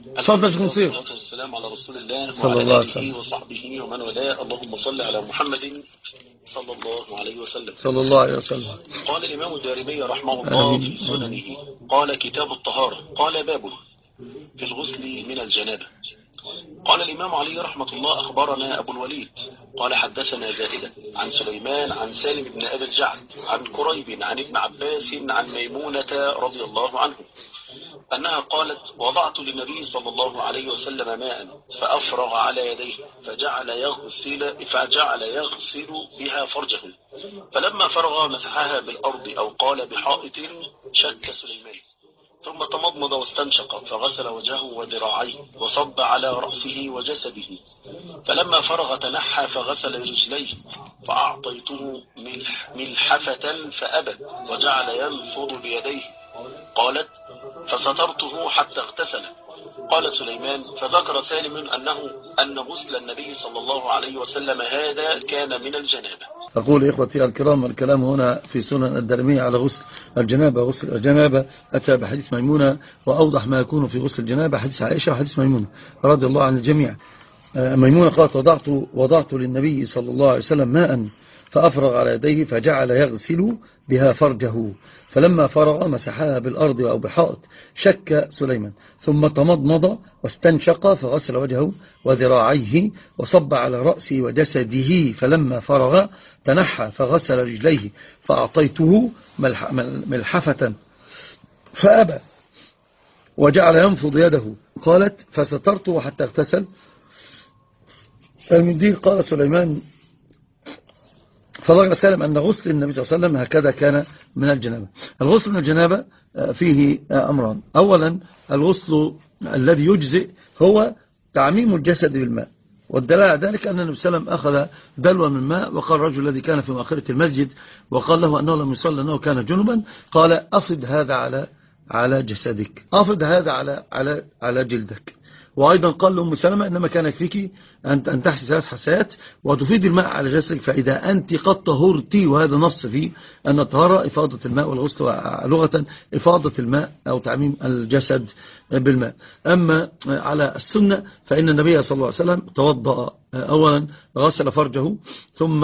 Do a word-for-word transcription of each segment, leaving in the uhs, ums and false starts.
تفضل شيخ نصير. والصلاة والسلام على رسول الله صلى الله عليه وعلى آله وسلم. وصحبه ومن والاه. اللهم صل على محمد صلى الله عليه وسلم. صلى الله عليه وسلم. قال الإمام الدارمي رحمه الله في سننه: قال كتاب الطهارة، قال باب في الغسل من الجنابة. قال الإمام علي رحمة الله: أخبرنا أبو الوليد قال حدثنا زائدة عن سليمان عن سالم بن أبي الجعد عن كريب عن ابن عباس عن ميمونة رضي الله عنه أنها قالت: وضعت للنبي صلى الله عليه وسلم ماء فأفرغ على يديه فجعل يغسل, فجعل يغسل بها فرجه، فلما فرغ مسحها بالأرض أو قال بحائط. شك سليمان ثم تمضمض واستنشق فغسل وجهه وذراعيه وصب على رأسه وجسده، فلما فرغ تنحى فغسل رجليه فأعطيته ملح ملحفة فأبى وجعل ينفض بيديه. قالت: فسترته حتى اغتسل. قال سليمان: فذكر سالم أنه أن غسل النبي صلى الله عليه وسلم هذا كان من الجنابة. أقول إخوتي الكرام، الكلام هنا في سنن الدارمي على غسل الجنابة. غسل الجنابة أتى بحديث ميمونة، وأوضح ما يكون في غسل الجنابة حديث عائشة وحديث ميمونة رضي الله عن الجميع. ميمونة قالت: وضعت, وضعت للنبي صلى الله عليه وسلم ماء فأفرغ على يديه فجعل يغسل بها فرجه، فلما فرغ مسحها بالأرض أو بحائط. شك سليمان ثم تمضمض واستنشق فغسل وجهه وذراعيه وصب على رأسه وجسده، فلما فرغ تنحى فغسل رجليه فأعطيته ملحفة فأبى وجعل ينفض يده. قالت: فسترته حتى اغتسل. المنديل قال سليمان: فذكر سالم أن غسل النبي صلى الله عليه وسلم هكذا كان من الجنابة. الغسل من الجنابة فيه أمران. أولا، الغسل الذي يجزئ هو تعميم الجسد بالماء، والدلالة على ذلك أن النبي صلى الله عليه وسلم أخذ دلوة من ماء، وقال الرجل الذي كان في مؤخرة المسجد وقال له أنه لم يصلي أنه كان جنبا، قال: أفض هذا على على جسدك، أفض هذا على على على جلدك. وأيضا قال لأم سلمة: إنما كان يكفيك أن تحسي ثلاث حسيات وتفيد الماء على جسدك فإذا أنت قد طهرتي. وهذا نص فيه أن الطهارة إفاضة الماء، والغسل لغة إفاضة الماء أو تعميم الجسد بالماء. أما على السنة فإن النبي صلى الله عليه وسلم توضأ أولا، غسل فرجه ثم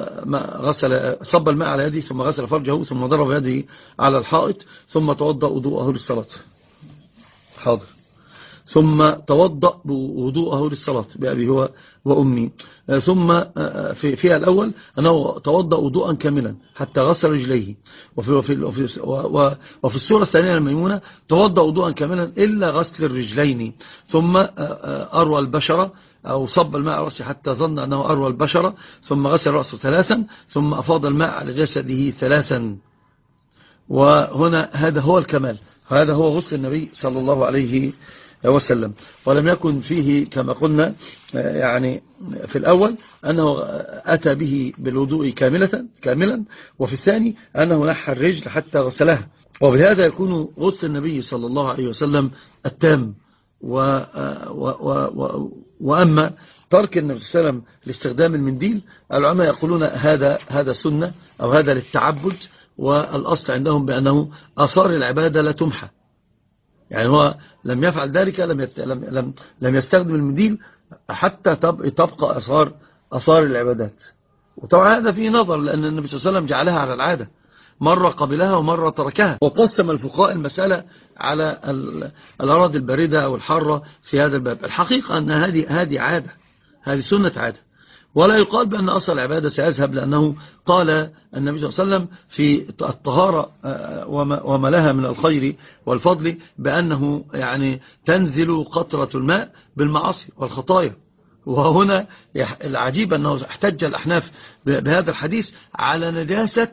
غسل صب الماء على يده ثم غسل فرجه ثم ضرب يده على الحائط ثم توضأ وضوءه للصلاة. حاضر. ثم توضأ بوضوءه للصلاة بأبي هو وأمي. ثم في فيها الأول أنه توضأ وضوءا كاملا حتى غسل رجليه. وفي, وفي, وفي, وفي السورة الثانية الميمونة توضأ وضوءا كاملا إلا غسل الرجلين، ثم أروى البشرة أو صب الماء على رأسه حتى ظن أنه أروى البشرة، ثم غسل رأسه ثلاثا ثم أفاض الماء على جسده ثلاثا. وهنا هذا هو الكمال، هذا هو غسل النبي صلى الله عليه وسلم. ولم يكن فيه كما قلنا يعني في الأول أنه أتى به بالوضوء كاملة كاملا، وفي الثاني أنه نحى الرجل حتى غسلها. وبهذا يكون غسل النبي صلى الله عليه وسلم التام. و و و وأما ترك النبي صلى الله عليه وسلم لاستخدام المنديل، العلماء يقولون هذا هذا سنة أو هذا للتعبد، والأصل عندهم بأنه آثار العبادة لا تمحى. يعني هو لم يفعل ذلك، لم لم لم يستخدم المنديل حتى تبقى أثار أثار العبادات. وطبعا هذا فيه نظر، لأن النبي صلى الله عليه وسلم جعلها على العادة، مرة قبلها ومرة تركها. وقسم الفقهاء المسألة على الأراضي الباردة أو الحارة في هذا الباب. الحقيقة أن هذه هذه عادة، هذه سنة عادة، ولا يقال بأن أصل العبادة سيذهب، لأنه قال النبي صلى الله عليه وسلم في الطهارة وما لها من الخير والفضل بأنه يعني تنزل قطرة الماء بالمعاصي والخطايا. وهنا العجيب أنه احتج الأحناف بهذا الحديث على نجاسة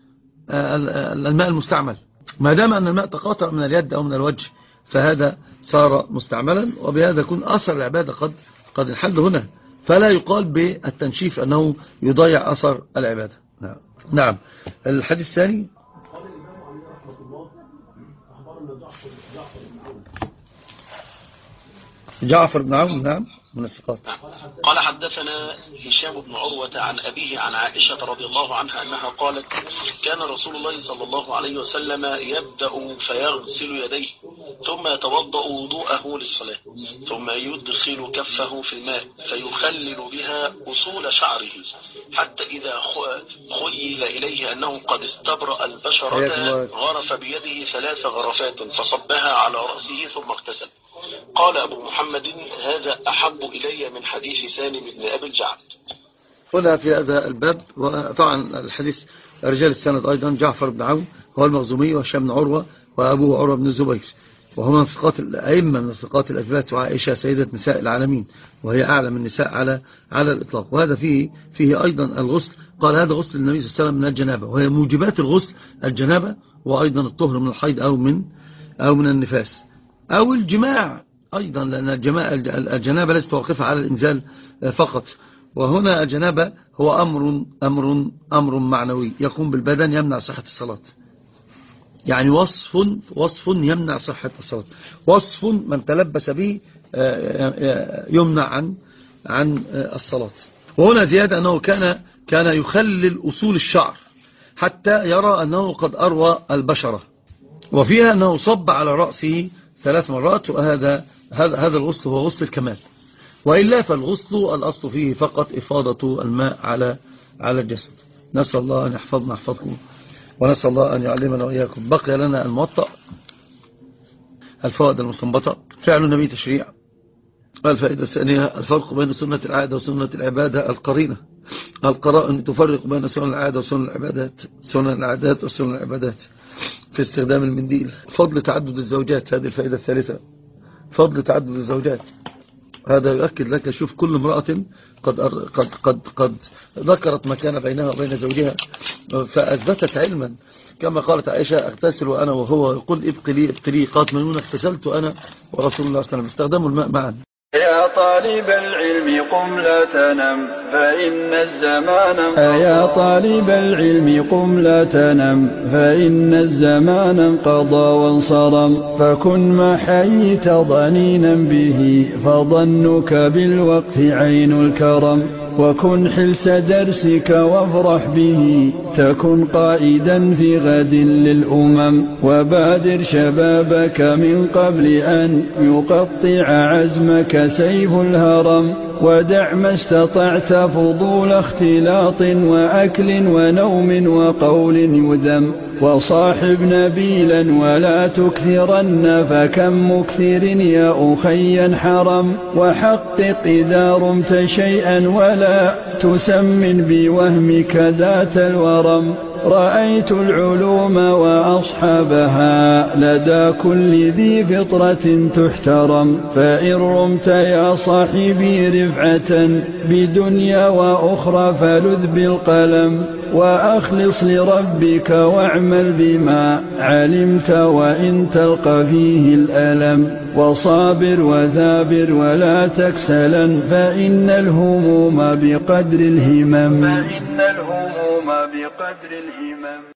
الماء المستعمل، ما دام أن الماء تقاطع من اليد أو من الوجه فهذا صار مستعملا، وبهذا يكون أثر العبادة قد قد انحل هنا. فلا يقال بالتنشيف أنه يضيع أثر العبادة. نعم. نعم. الحديث الثاني: قال الإمام علي رحمة الله: أخبرنا جعفر جعفر بن عون جعفر بن عون. نعم. من الثقات. قال حدثنا هشام بن عروة عن أبيه عن عائشة رضي الله عنها أنها قالت كان رسول الله صلى الله عليه وسلم يبدأ فيغسل يديه ثم يتوضأ وضوءه للصلاة ثم يدخل كفه في الماء فيخلل بها أصول شعره حتى إذا خيل إليه أنه قد استبرأ البشرة غرف بيده ثلاث غرفات فصبها على رأسه ثم اغتسل. قال أبو محمد هذا أحب إلي من حديث سالم بن أبي الجعد. هنا في هذا الباب، وطبعا الحديث رجال السند أيضا جعفر بن عون هو المخزومي وهشام بن عروة وأبوه عروة بن الزبير، وهما من ثقات الأئمة من ثقات الأثبات، وعائشة سيدة نساء العالمين وهي أعلم النساء على على الإطلاق. وهذا فيه فيه أيضا الغسل. قال هذا غسل النبي صلى الله عليه وسلم من الجنابة، وهي موجبات الغسل الجنابة وأيضا الطهر من الحيض أو من أو من النفاس أو الجماع أيضا، لأن الجنابة ليست واقفة على الإنزال فقط. وهنا الجنابة هو أمر أمر أمر معنوي يقوم بالبدن يمنع صحة الصلاة، يعني وصف وصف يمنع صحة الصلاة، وصف من تلبس به يمنع عن عن الصلاة. وهنا زيادة أنه كان كان يخلل أصول الشعر حتى يرى أنه قد أروى البشرة، وفيها أنه صب على رأسه ثلاث مرات، وهذا هذا هذا الغسل هو غسل الكمال. وإلا فالغسل الأصل فيه فقط إفاضة الماء على على الجسد. نسأل الله أن يحفظنا يحفظكم، ونسأل الله أن يعلمنا وإياكم. بقي لنا الموطأ الفوائد المستنبطة. فعل النبي تشريع. الفائدة الثانية الفرق بين سنة العادة وسنة العبادة. القرينة القرائن تفرق بين سنن العادة وسنن العبادات، سنن العادات وسنن العبادات في استخدام المنديل. فضل تعدد الزوجات، هذه الفائدة الثالثة، فضل تعدد الزوجات. هذا يؤكد لك، شوف كل امرأة قد قد قد قد ذكرت ما كان بينها وبين زوجها فأثبتت علما، كما قالت عائشة اغتسل وأنا وهو، يقول ابقي لي ابقي لي، قالت ميمونة اغتسلت أنا ورسول الله صلى الله عليه وسلم. استخدموا الماء معا. يا طالب العلم قم لا تنم فإن الزمان يا طالب العلم قم لا تنم فإن الزمان انقضى وانصرم، فكن ما حييت ضنينا به فظنك بالوقت عين الكرم، وكن حلس درسك وافرح به تكن قائدا في غد للأمم، وبادر شبابك من قبل أن يقطع عزمك سيف الهرم، ودع ما استطعت فضول اختلاط وأكل ونوم وقول يذم، وصاحب نبيلا ولا تكثرن فكم مكثر يا أخي حرم، وحقق إذا رمت شيئا ولا تسمن بوهمك ذات الورم، رأيت العلوم وأصحابها لدى كل ذي فطرة تحترم، فإن رمت يا صاحبي رفعة بدنيا وأخرى فلذ بالقلم، وأخلص لربك واعمل بما علمت وإن تلقى فيه الألم، وصابر وثابر ولا تكسلا فإن الهموم بقدر الهمم فإن الهموم بقدر الهمم.